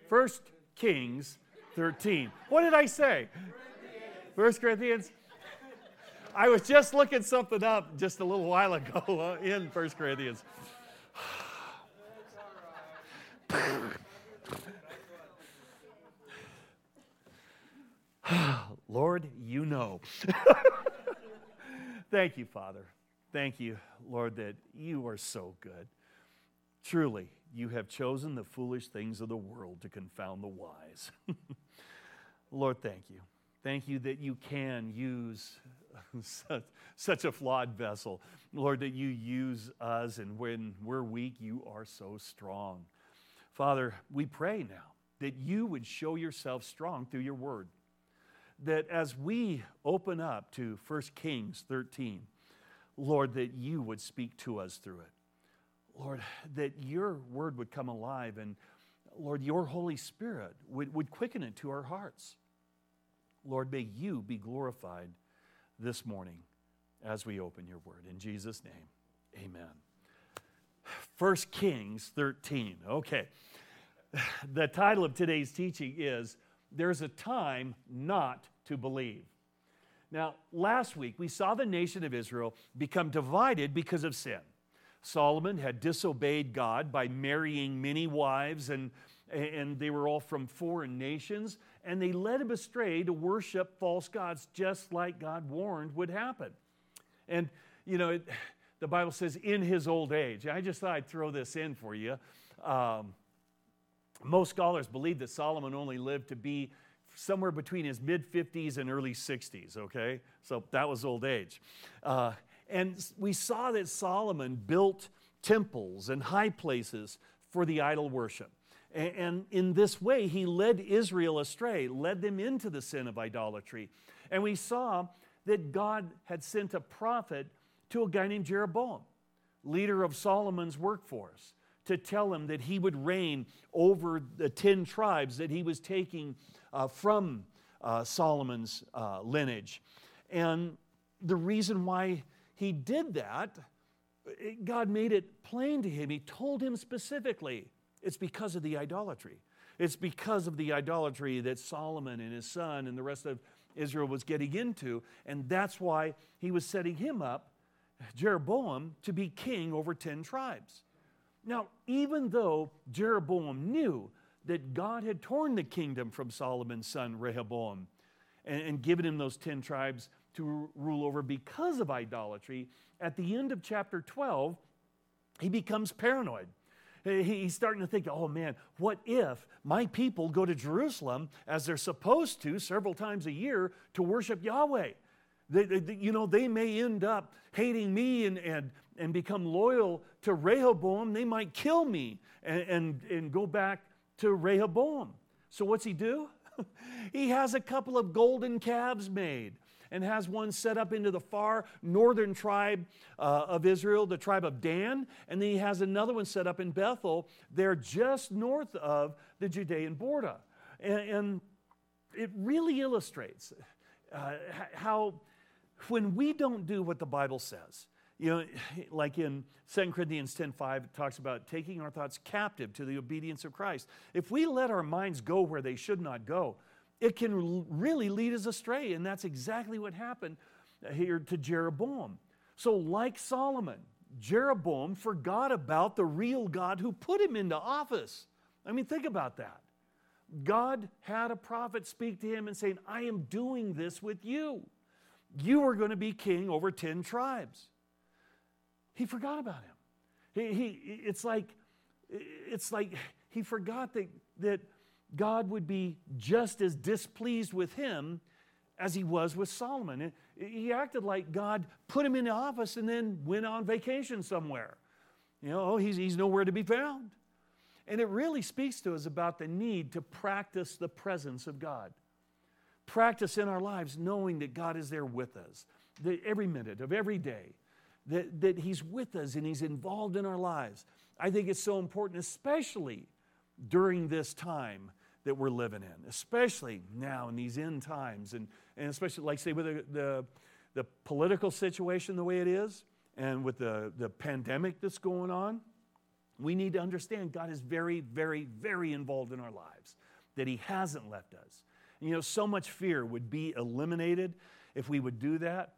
1 Kings 13. What did I say? 1 Corinthians. I was just looking something up just a little while ago in 1 Corinthians. Lord, you know. Thank you, Father. Thank you, Lord, that you are so good. Truly, you have chosen the foolish things of the world to confound the wise. Lord, thank you. Thank you that you can use such a flawed vessel. Lord, that you use us, and when we're weak, you are so strong. Father, we pray now that you would show yourself strong through your word. That as we open up to 1 Kings 13, Lord, that you would speak to us through it. Lord, that your word would come alive, and Lord, your Holy Spirit would quicken it to our hearts. Lord, may you be glorified this morning as we open your word. In Jesus' name, amen. 1 Kings 13. Okay. The title of today's teaching is, There's a Time Not to Believe. Now, last week we saw the nation of Israel become divided because of sin. Solomon had disobeyed God by marrying many wives, and they were all from foreign nations, and they led him astray to worship false gods, just like God warned would happen. And, you know, the Bible says, in his old age. I just thought I'd throw this in for you. Most scholars believe that Solomon only lived to be somewhere between his mid-50s and early 60s, okay? So that was old age. And we saw that Solomon built temples and high places for the idol worship. And in this way, he led Israel astray, led them into the sin of idolatry. And we saw that God had sent a prophet to a guy named Jeroboam, leader of Solomon's workforce, to tell him that he would reign over the 10 tribes that he was taking from Solomon's lineage. And the reason why he did that, God made it plain to him. He told him specifically, it's because of the idolatry. It's because of the idolatry that Solomon and his son and the rest of Israel was getting into, and that's why he was setting him up, Jeroboam, to be king over 10 tribes. Now, even though Jeroboam knew that God had torn the kingdom from Solomon's son Rehoboam and given him those 10 tribes to rule over because of idolatry, at the end of chapter 12, he becomes paranoid. He's starting to think, oh man, what if my people go to Jerusalem as they're supposed to several times a year to worship Yahweh? They may end up hating me and become loyal to Rehoboam. They might kill me and go back to Rehoboam. So what's he do? He has a couple of golden calves made and has one set up into the far northern tribe of Israel, the tribe of Dan, and then he has another one set up in Bethel. They're just north of the Judean border. And it really illustrates how when we don't do what the Bible says, you know, like in 2 Corinthians 10:5, it talks about taking our thoughts captive to the obedience of Christ. If we let our minds go where they should not go, it can really lead us astray, and that's exactly what happened here to Jeroboam. So like Solomon, Jeroboam forgot about the real God who put him into office. I mean, think about that. God had a prophet speak to him and saying, I am doing this with you. You are going to be king over 10 tribes. He forgot about him. It's like he forgot that God would be just as displeased with him as he was with Solomon. He acted like God put him in office and then went on vacation somewhere. You know, he's nowhere to be found. And it really speaks to us about the need to practice the presence of God. Practice in our lives knowing that God is there with us, that every minute of every day, that He's with us and He's involved in our lives. I think it's so important, especially during this time that we're living in, especially now in these end times, and especially, like say, with the political situation the way it is, and with the pandemic that's going on. We need to understand God is very, very, very involved in our lives, that He hasn't left us. You know, so much fear would be eliminated if we would do that.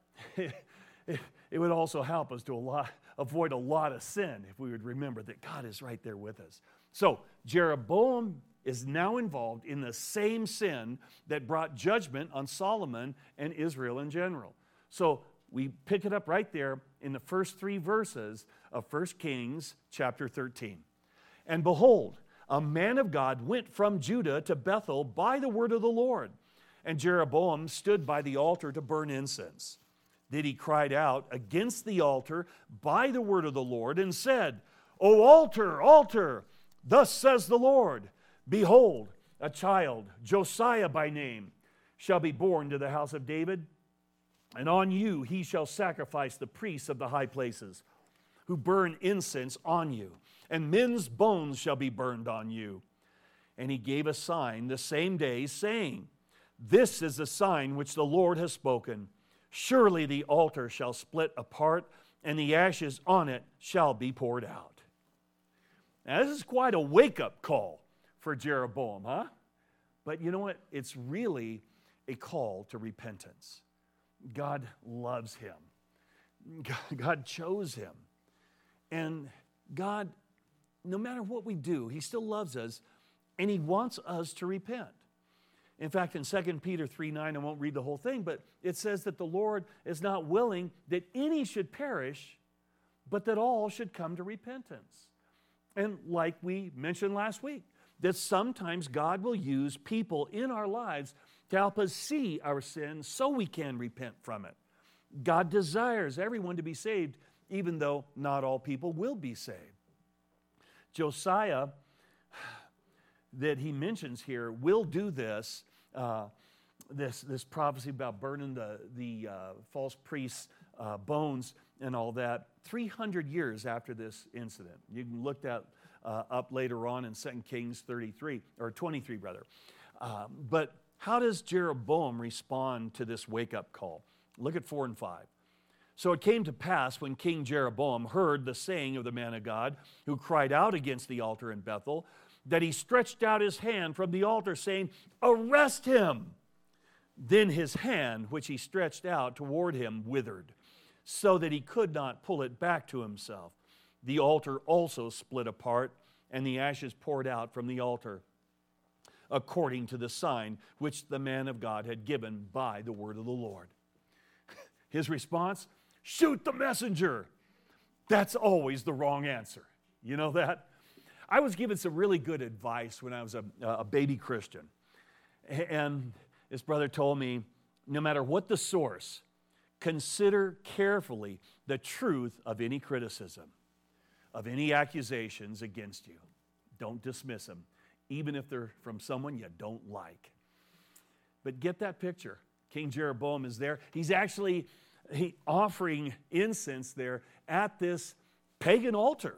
It would also help us to avoid a lot of sin if we would remember that God is right there with us. So Jeroboam is now involved in the same sin that brought judgment on Solomon and Israel in general. So we pick it up right there in the first 3 verses of 1 Kings chapter 13. And behold, a man of God went from Judah to Bethel by the word of the Lord. And Jeroboam stood by the altar to burn incense. Then he cried out against the altar by the word of the Lord and said, O altar, altar, thus says the Lord, behold, a child, Josiah by name, shall be born to the house of David, and on you he shall sacrifice the priests of the high places, who burn incense on you, and men's bones shall be burned on you. And he gave a sign the same day, saying, This is the sign which the Lord has spoken. Surely the altar shall split apart, and the ashes on it shall be poured out. Now, this is quite a wake-up call for Jeroboam, huh? But you know what? It's really a call to repentance. God loves him. God chose him. And God, no matter what we do, He still loves us, and He wants us to repent. In fact, in 2 Peter 3:9, I won't read the whole thing, but it says that the Lord is not willing that any should perish, but that all should come to repentance. And like we mentioned last week, that sometimes God will use people in our lives to help us see our sins so we can repent from it. God desires everyone to be saved, even though not all people will be saved. Josiah, that he mentions here, will do this, this prophecy about burning the false priests' bones and all that, 300 years after this incident. You can look that up later on in 2 Kings 23, or 23 rather. But how does Jeroboam respond to this wake-up call? Look at 4 and 5. So it came to pass when King Jeroboam heard the saying of the man of God, who cried out against the altar in Bethel, that he stretched out his hand from the altar, saying, Arrest him! Then his hand, which he stretched out toward him, withered, so that he could not pull it back to himself. The altar also split apart, and the ashes poured out from the altar, according to the sign which the man of God had given by the word of the Lord. His response, shoot the messenger. That's always the wrong answer. You know that? I was given some really good advice when I was a baby Christian. And this brother told me, no matter what the source, consider carefully the truth of any criticism, of any accusations against you. Don't dismiss them, even if they're from someone you don't like. But get that picture. King Jeroboam is there. He's actually offering incense there at this pagan altar.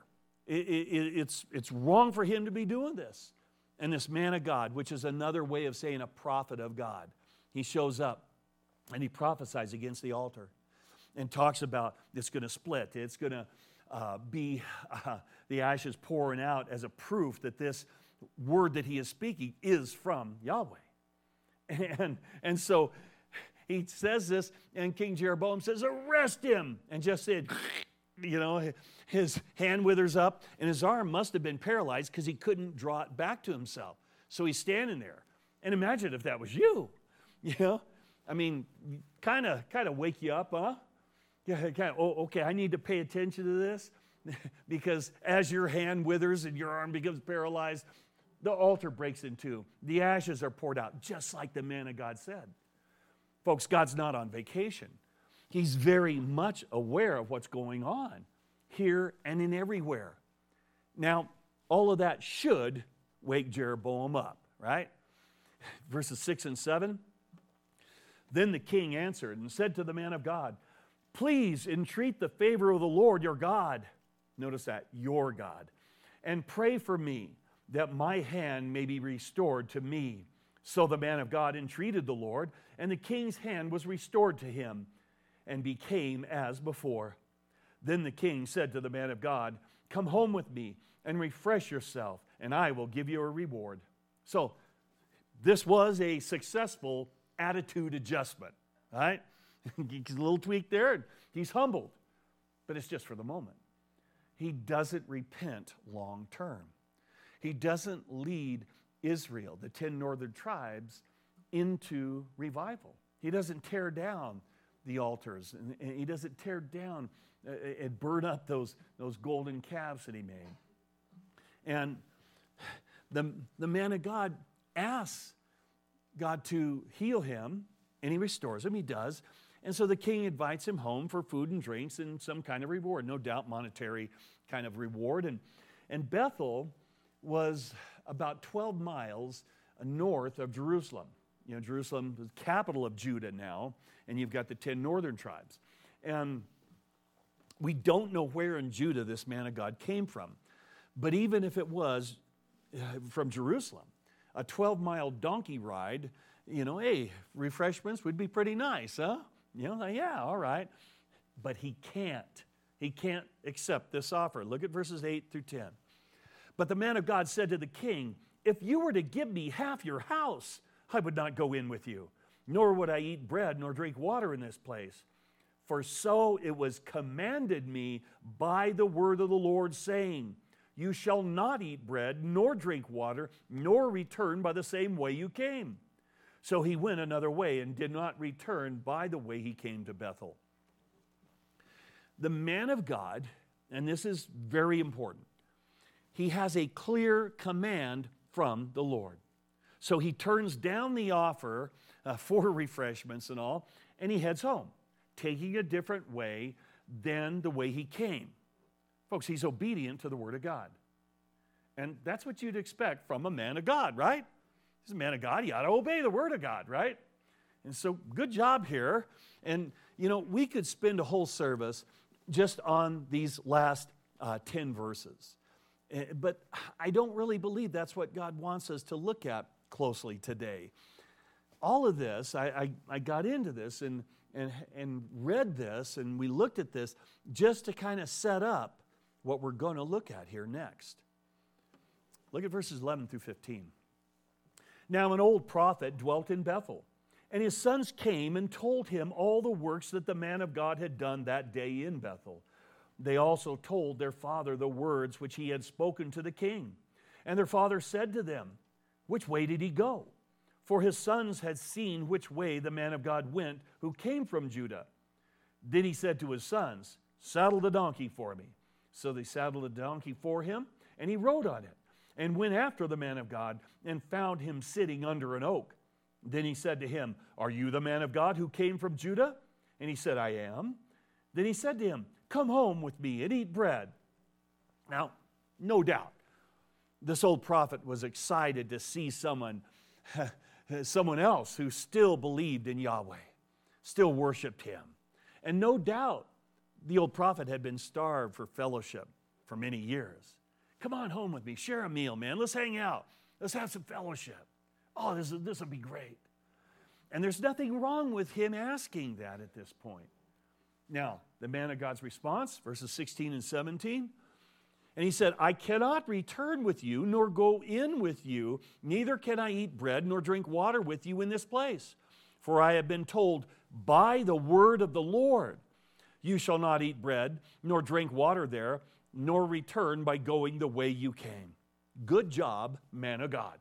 It's wrong for him to be doing this. And this man of God, which is another way of saying a prophet of God, he shows up and he prophesies against the altar and talks about it's going to split. It's going to be the ashes pouring out as a proof that this word that he is speaking is from Yahweh. And so he says this, and King Jeroboam says, arrest him. And just said, you know, his hand withers up, and his arm must have been paralyzed because he couldn't draw it back to himself. So he's standing there. And imagine if that was you, you know. I mean, kind of wake you up, huh? Yeah, okay, I need to pay attention to this because as your hand withers and your arm becomes paralyzed, the altar breaks in two. The ashes are poured out, just like the man of God said. Folks, God's not on vacation. He's very much aware of what's going on here and in everywhere. Now, all of that should wake Jeroboam up, right? Verses 6 and 7. Then the king answered and said to the man of God, please entreat the favor of the Lord your God. Notice that, your God. And pray for me that my hand may be restored to me. So the man of God entreated the Lord, and the king's hand was restored to him and became as before. Then the king said to the man of God, come home with me and refresh yourself, and I will give you a reward. So this was a successful attitude adjustment, right? He's a little tweak there, and he's humbled, but it's just for the moment. He doesn't repent long term. He doesn't lead Israel, the 10 northern tribes, into revival. He doesn't tear down the altars, and he doesn't tear down and burn up those golden calves that he made. And the man of God asks God to heal him, and he restores him. He does. And so the king invites him home for food and drinks and some kind of reward, no doubt monetary kind of reward. And Bethel was about 12 miles north of Jerusalem. You know, Jerusalem is the capital of Judah now, and you've got the 10 northern tribes. And we don't know where in Judah this man of God came from. But even if it was from Jerusalem, a 12-mile donkey ride, you know, hey, refreshments would be pretty nice, huh? You know, yeah, all right. But he can't. He can't accept this offer. Look at verses 8 through 10. But the man of God said to the king, if you were to give me half your house, I would not go in with you, nor would I eat bread nor drink water in this place. For so it was commanded me by the word of the Lord, saying, you shall not eat bread nor drink water, nor return by the same way you came. So he went another way and did not return by the way he came to Bethel. The man of God, and this is very important, he has a clear command from the Lord. So he turns down the offer for refreshments and all, and he heads home, taking a different way than the way he came. Folks, he's obedient to the Word of God. And that's what you'd expect from a man of God, right? He's a man of God. He ought to obey the Word of God, right? And so good job here. And, you know, we could spend a whole service just on these last 10 verses. But I don't really believe that's what God wants us to look at closely today. All of this, I got into this and read this, and we looked at this just to kind of set up what we're going to look at here next. Look at verses 11 through 15. Now an old prophet dwelt in Bethel, and his sons came and told him all the works that the man of God had done that day in Bethel. They also told their father the words which he had spoken to the king. And their father said to them, which way did he go? For his sons had seen which way the man of God went who came from Judah. Then he said to his sons, saddle the donkey for me. So they saddled a donkey for him, and he rode on it, and went after the man of God, and found him sitting under an oak. Then he said to him, are you the man of God who came from Judah? And he said, I am. Then he said to him, come home with me and eat bread. Now, no doubt, this old prophet was excited to see someone else who still believed in Yahweh, still worshiped him. And no doubt, the old prophet had been starved for fellowship for many years. Come on home with me. Share a meal, man. Let's hang out. Let's have some fellowship. Oh, this will be great. And there's nothing wrong with him asking that at this point. Now, the man of God's response, verses 16 and 17. And he said, I cannot return with you, nor go in with you, neither can I eat bread nor drink water with you in this place. For I have been told by the word of the Lord, you shall not eat bread nor drink water there, nor return by going the way you came. Good job, man of God.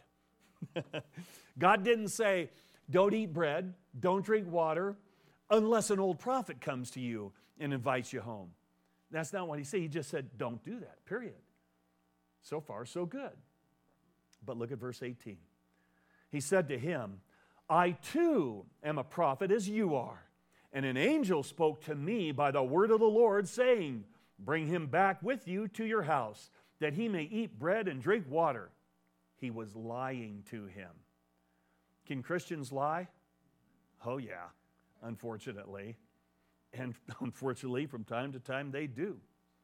God didn't say, don't eat bread, don't drink water, unless an old prophet comes to you and invites you home. That's not what he said. He just said, don't do that, period. So far, so good. But look at verse 18. He said to him, I too am a prophet as you are. And an angel spoke to me by the word of the Lord, saying, bring him back with you to your house, that he may eat bread and drink water. He was lying to him. Can Christians lie? Oh yeah, unfortunately. And unfortunately, from time to time, they do.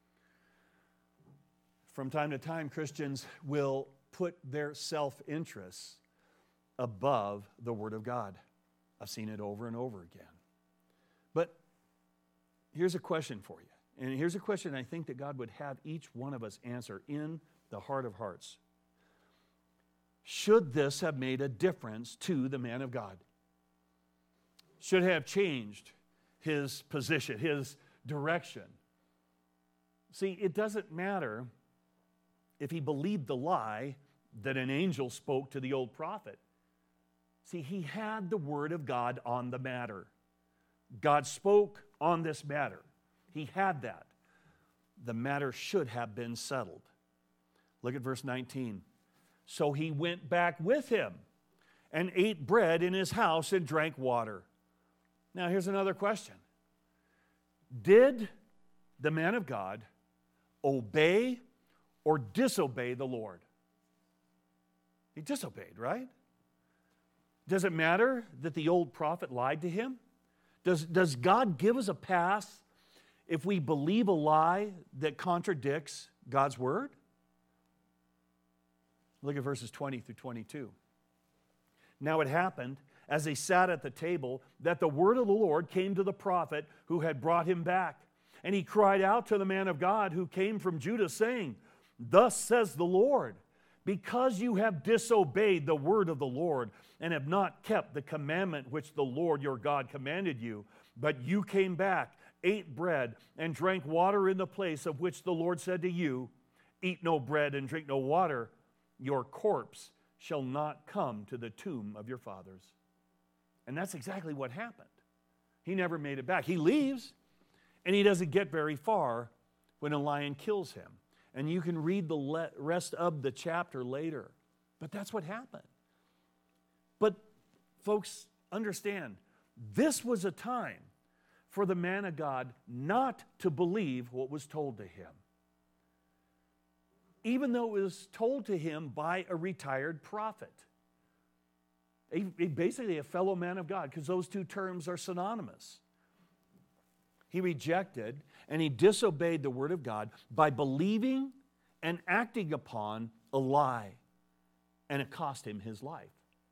From time to time, Christians will put their self-interests above the Word of God. I've seen it over and over again. But here's a question for you. And here's a question I think that God would have each one of us answer in the heart of hearts. Should this have made a difference to the man of God? Should have changed his position, his direction? See, it doesn't matter if he believed the lie that an angel spoke to the old prophet. See, he had the word of God on the matter. God spoke on this matter. He had that. The matter should have been settled. Look at verse 19. So he went back with him and ate bread in his house and drank water. Now here's another question. Did the man of God obey or disobey the Lord? He disobeyed, right? Does it matter that the old prophet lied to him? Does God give us a pass if we believe a lie that contradicts God's word? Look at verses 20 through 22. Now it happened, as they sat at the table, that the word of the Lord came to the prophet who had brought him back. And he cried out to the man of God who came from Judah, saying, Thus says the Lord, because you have disobeyed the word of the Lord and have not kept the commandment which the Lord your God commanded you, but you came back, ate bread, and drank water in the place of which the Lord said to you, Eat no bread and drink no water, your corpse shall not come to the tomb of your fathers. And that's exactly what happened. He never made it back. He leaves, and he doesn't get very far when a lion kills him. And you can read the rest of the chapter later. But that's what happened. But folks, understand, this was a time for the man of God not to believe what was told to him, even though it was told to him by a retired prophet. Basically a fellow man of God, because those two terms are synonymous. He rejected and he disobeyed the word of God by believing and acting upon a lie, and it cost him his life.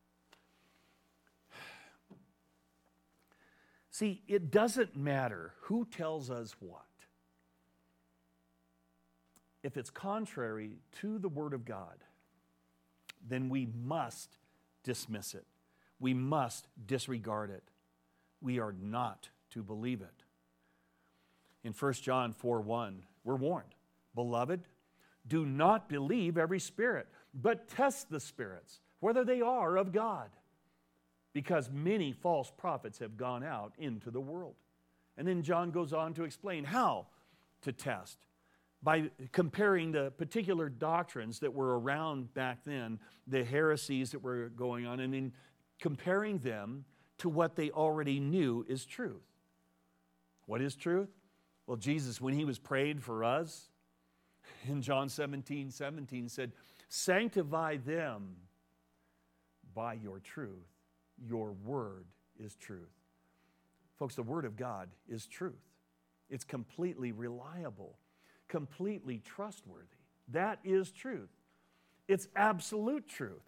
See, it doesn't matter who tells us what. If it's contrary to the word of God, then we must dismiss it. We must disregard it. We are not to believe it. In 1 John 4:1, we're warned, Beloved, do not believe every spirit, but test the spirits, whether they are of God, because many false prophets have gone out into the world. And then John goes on to explain how to test, by comparing the particular doctrines that were around back then, the heresies that were going on, and then comparing them to what they already knew is truth. What is truth? Well, Jesus, when he was prayed for us, in John 17:17 said, Sanctify them by your truth. Your word is truth. Folks, the word of God is truth. It's completely reliable, completely trustworthy. That is truth. It's absolute truth.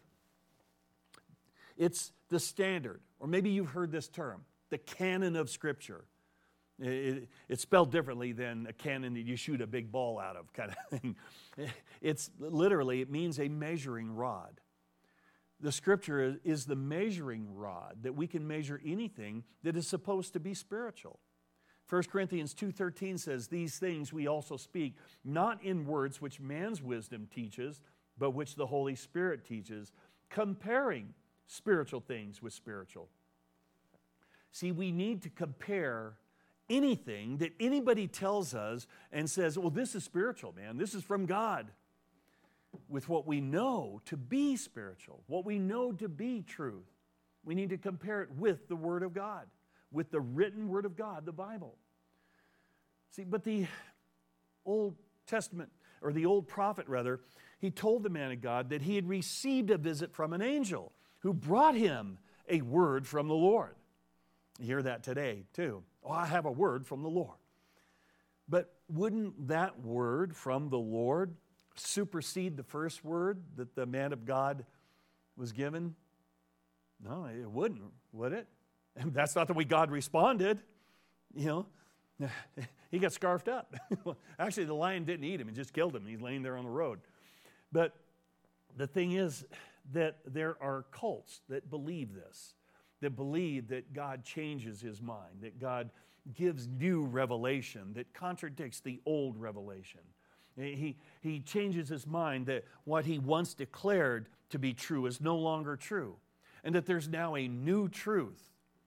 It's the standard, or maybe you've heard this term, the canon of Scripture. It's spelled differently than a cannon that you shoot a big ball out of, kind of thing. It's literally, it means a measuring rod. The Scripture is the measuring rod that we can measure anything that is supposed to be spiritual. 1 Corinthians 2:13 says, These things we also speak, not in words which man's wisdom teaches, but which the Holy Spirit teaches, comparing spiritual things with spiritual. See, we need to compare anything that anybody tells us and says, well, this is spiritual, man. This is from God, with what we know to be spiritual, what we know to be truth. We need to compare it with the Word of God, with the written Word of God, the Bible. See, but the Old Testament, or the old prophet rather, he told the man of God that he had received a visit from an angel who brought him a word from the Lord. You hear that today too. Oh, I have a word from the Lord. But wouldn't that word from the Lord supersede the first word that the man of God was given? No, it wouldn't, would it? And that's not the way God responded. You know, he got scarfed up. Actually, the lion didn't eat him. It just killed him. He's laying there on the road. But the thing is that there are cults that believe this, that believe that God changes his mind, that God gives new revelation that contradicts the old revelation. He changes his mind that what he once declared to be true is no longer true, and that there's now a new truth.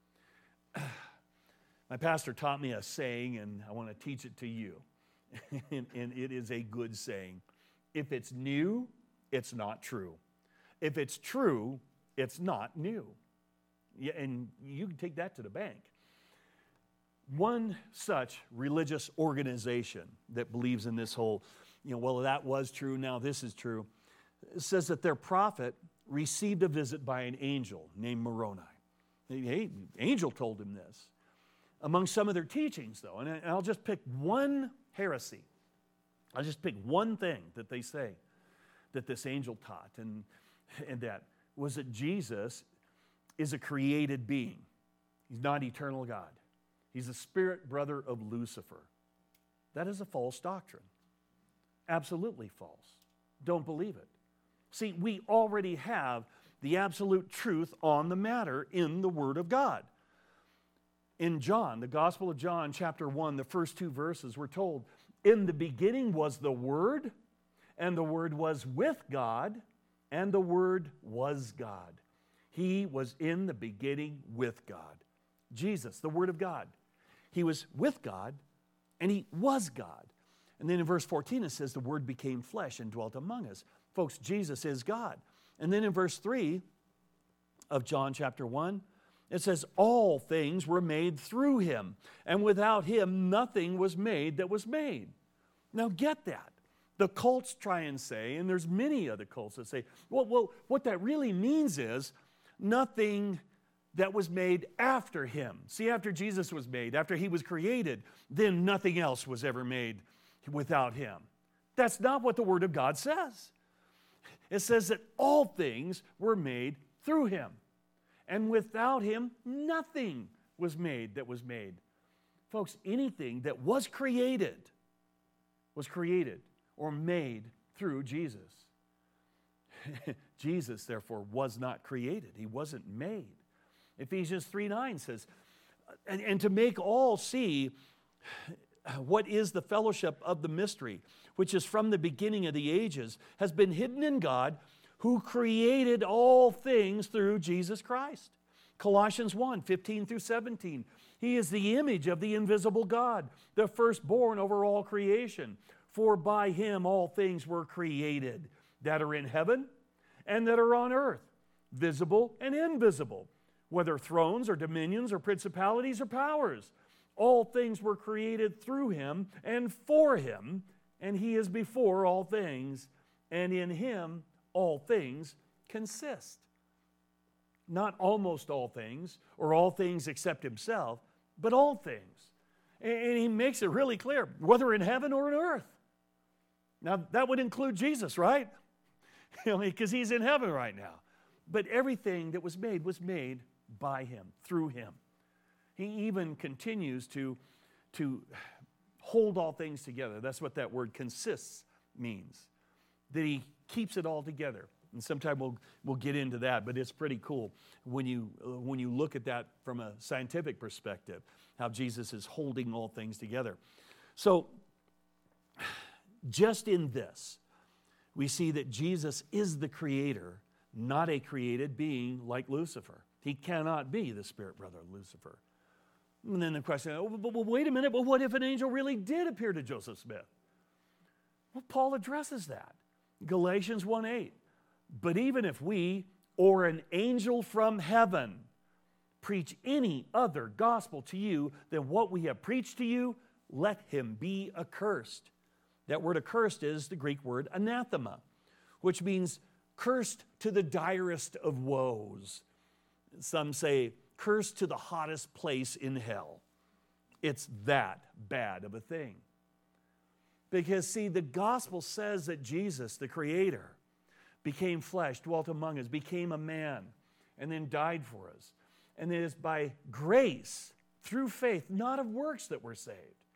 My pastor taught me a saying, and I want to teach it to you. and it is a good saying. If it's new, it's not true. If it's true, it's not new. Yeah, and you can take that to the bank. One such religious organization that believes in this whole, well, that was true, now this is true, says that their prophet received a visit by an angel named Moroni. Hey, angel told him this. Among some of their teachings, though, and I'll just pick one heresy. I'll just pick one thing that they say that this angel taught, and that was that Jesus is a created being. He's not eternal God. He's the spirit brother of Lucifer. That is a false doctrine. Absolutely false. Don't believe it. See, we already have the absolute truth on the matter in the Word of God. In John, the Gospel of John, chapter 1, the first 2 verses, we're told, in the beginning was the Word, and the Word was with God, and the Word was God. He was in the beginning with God. Jesus, the Word of God. He was with God, and he was God. And then in verse 14 it says the Word became flesh and dwelt among us. Folks, Jesus is God. And then in verse 3 of John chapter 1, it says, all things were made through him, and without him nothing was made that was made. Now get that. The cults try and say, and there's many other cults that say, well, what that really means is nothing that was made after him. See, after Jesus was made, after he was created, then nothing else was ever made without him. That's not what the Word of God says. It says that all things were made through him. And without him, nothing was made that was made. Folks, anything that was created or made through Jesus. Jesus, therefore, was not created. He wasn't made. Ephesians 3:9 says, and to make all see what is the fellowship of the mystery, which is from the beginning of the ages, has been hidden in God, who created all things through Jesus Christ. Colossians 1:15 through 17. He is the image of the invisible God, the firstborn over all creation. For by him all things were created, that are in heaven and that are on earth, visible and invisible, whether thrones or dominions or principalities or powers. All things were created through him and for him, and he is before all things, and in him all things consist. Not almost all things, or all things except himself, but all things. And he makes it really clear, whether in heaven or in earth. Now, that would include Jesus, right? Because he's in heaven right now. But everything that was made by him, through him. He even continues to hold all things together. That's what that word consists means. That he keeps it all together. And sometime we'll get into that, but it's pretty cool when you look at that from a scientific perspective, how Jesus is holding all things together. So, just in this, we see that Jesus is the creator, not a created being like Lucifer. He cannot be the spirit brother of Lucifer. And then the question, well, wait a minute, but what if an angel really did appear to Joseph Smith? Well, Paul addresses that. Galatians 1:8. But even if we, or an angel from heaven, preach any other gospel to you than what we have preached to you, let him be accursed. That word accursed is the Greek word anathema, which means cursed to the direst of woes. Some say cursed to the hottest place in hell. It's that bad of a thing. Because, see, the gospel says that Jesus, the Creator, became flesh, dwelt among us, became a man, and then died for us. And it is by grace, through faith, not of works that we're saved,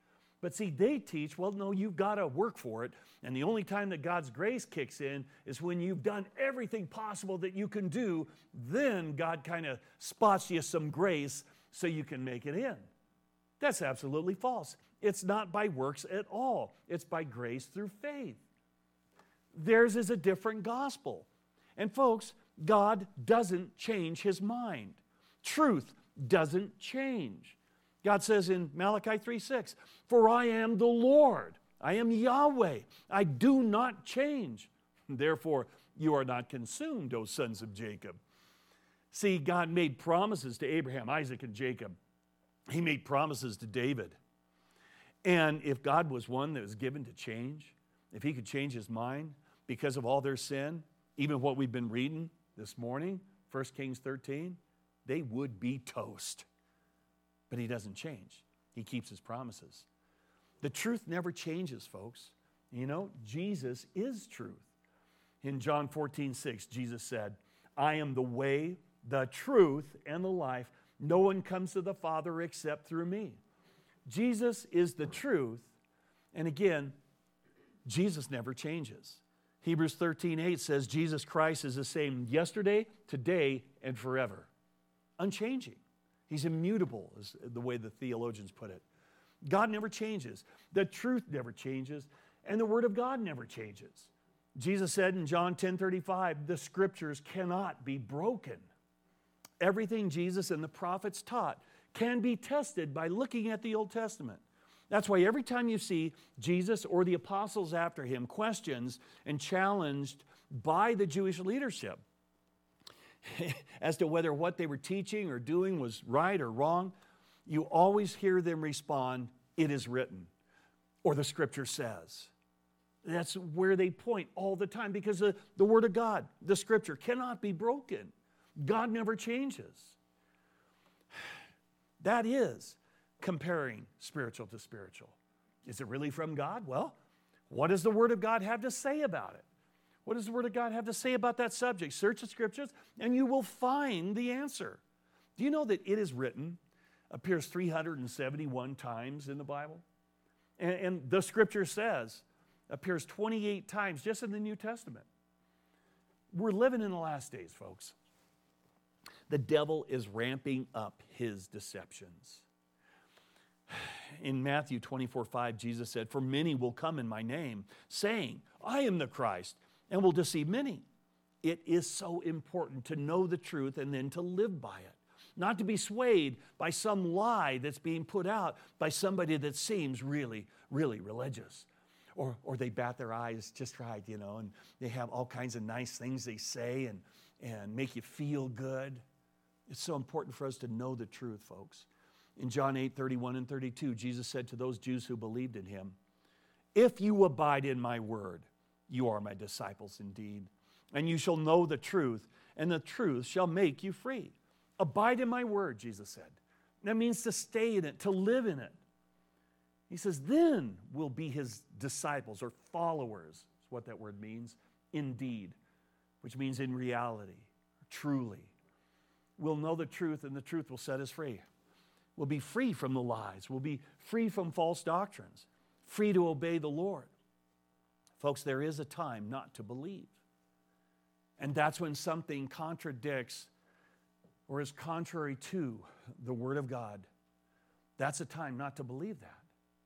But see, they teach, well, no, you've got to work for it. And the only time that God's grace kicks in is when you've done everything possible that you can do. Then God kind of spots you some grace so you can make it in. That's absolutely false. It's not by works at all. It's by grace through faith. Theirs is a different gospel. And folks, God doesn't change his mind. Truth doesn't change. God says in Malachi 3:6, "For I am the Lord, I am Yahweh, I do not change. Therefore, you are not consumed, O sons of Jacob." See, God made promises to Abraham, Isaac, and Jacob. He made promises to David. And if God was one that was given to change, if he could change his mind because of all their sin, even what we've been reading this morning, 1 Kings 13, they would be toast. But he doesn't change. He keeps his promises. The truth never changes, folks. You know, Jesus is truth. In John 14:6, Jesus said, "I am the way, the truth, and the life. No one comes to the Father except through me." Jesus is the truth. And again, Jesus never changes. Hebrews 13:8 says Jesus Christ is the same yesterday, today, and forever. Unchanging. He's immutable, is the way the theologians put it. God never changes. The truth never changes. And the Word of God never changes. Jesus said in John 10:35, the Scriptures cannot be broken. Everything Jesus and the prophets taught can be tested by looking at the Old Testament. That's why every time you see Jesus or the apostles after him questioned and challenged by the Jewish leadership as to whether what they were teaching or doing was right or wrong, you always hear them respond, "It is written," or "the Scripture says." That's where they point all the time, because the Word of God, the Scripture, cannot be broken. God never changes. That is comparing spiritual to spiritual. Is it really from God? Well, what does the Word of God have to say about it? What does the Word of God have to say about that subject? Search the Scriptures and you will find the answer. Do you know that "it is written" appears 371 times in the Bible? And "the Scripture says" appears 28 times just in the New Testament. We're living in the last days, folks. The devil is ramping up his deceptions. In Matthew 24:5, Jesus said, "For many will come in my name, saying, 'I am the Christ,' and will deceive many." It is so important to know the truth and then to live by it. Not to be swayed by some lie that's being put out by somebody that seems really, really religious. Or they bat their eyes just right, you know, and they have all kinds of nice things they say and make you feel good. It's so important for us to know the truth, folks. In John 8:31 and 32, Jesus said to those Jews who believed in him, "If you abide in my word, you are my disciples indeed, and you shall know the truth, and the truth shall make you free." Abide in my word, Jesus said. That means to stay in it, to live in it. He says, then we'll be his disciples or followers, is what that word means, indeed, which means in reality, truly. We'll know the truth, and the truth will set us free. We'll be free from the lies. We'll be free from false doctrines, free to obey the Lord. Folks, there is a time not to believe. And that's when something contradicts or is contrary to the Word of God. That's a time not to believe that.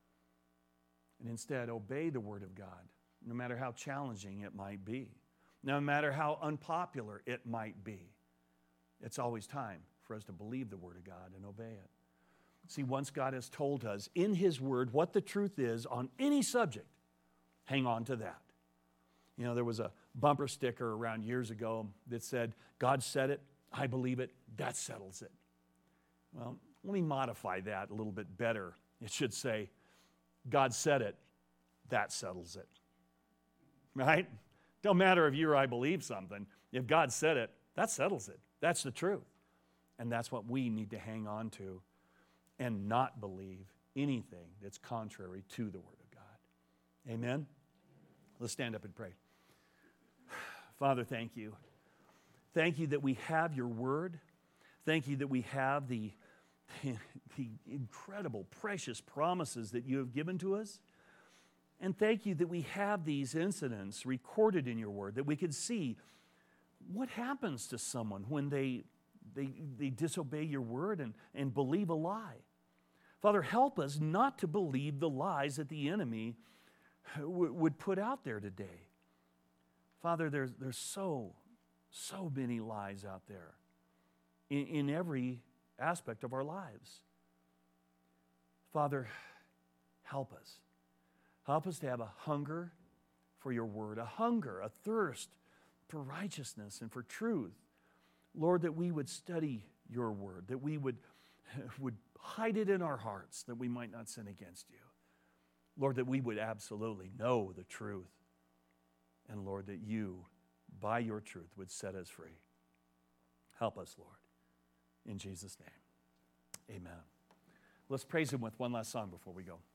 And instead, obey the Word of God, no matter how challenging it might be, no matter how unpopular it might be. It's always time for us to believe the Word of God and obey it. See, once God has told us in His Word what the truth is on any subject, hang on to that. You know, there was a bumper sticker around years ago that said, "God said it, I believe it, that settles it." Well, let me modify that a little bit better. It should say, "God said it, that settles it." Right? Don't matter if you or I believe something. If God said it, that settles it. That's the truth. And that's what we need to hang on to and not believe anything that's contrary to the Word of God. Amen? Let's stand up and pray. Father, thank you. Thank you that we have your Word. Thank you that we have the the incredible, precious promises that you have given to us. And thank you that we have these incidents recorded in your word, that we can see what happens to someone when they disobey your word and believe a lie. Father, help us not to believe the lies that the enemy would put out there today. Father, there's so many lies out there in every aspect of our lives. Father, help us. Help us to have a hunger for your word, a hunger, a thirst for righteousness and for truth. Lord, that we would study your word, that we would hide it in our hearts, that we might not sin against you. Lord, that we would absolutely know the truth. And Lord, that you, by your truth, would set us free. Help us, Lord. In Jesus' name, amen. Let's praise him with one last song before we go.